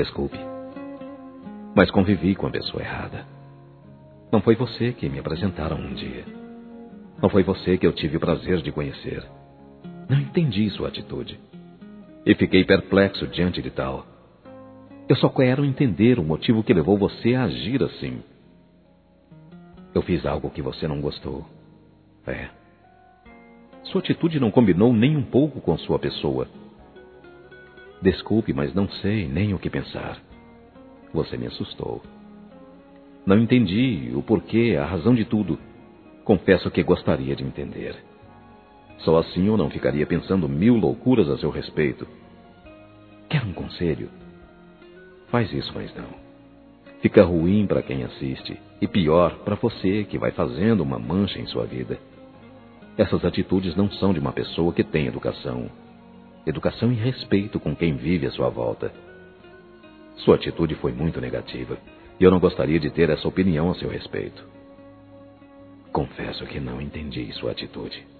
Desculpe, mas convivi com a pessoa errada. Não foi você que me apresentaram um dia. Não foi você que eu tive o prazer de conhecer. Não entendi sua atitude. E fiquei perplexo diante de tal. Eu só quero entender o motivo que levou você a agir assim. Eu fiz algo que você não gostou. Sua atitude não combinou nem um pouco com sua pessoa. Desculpe, mas não sei nem o que pensar. Você me assustou. Não entendi o porquê, a razão de tudo. Confesso que gostaria de entender. Só assim eu não ficaria pensando 1000 loucuras a seu respeito. Quer um conselho? Faz isso, mas não. Fica ruim para quem assiste e pior para você que vai fazendo uma mancha em sua vida. Essas atitudes não são de uma pessoa que tem educação. Educação e respeito com quem vive à sua volta. Sua atitude foi muito negativa e eu não gostaria de ter essa opinião a seu respeito. Confesso que não entendi sua atitude.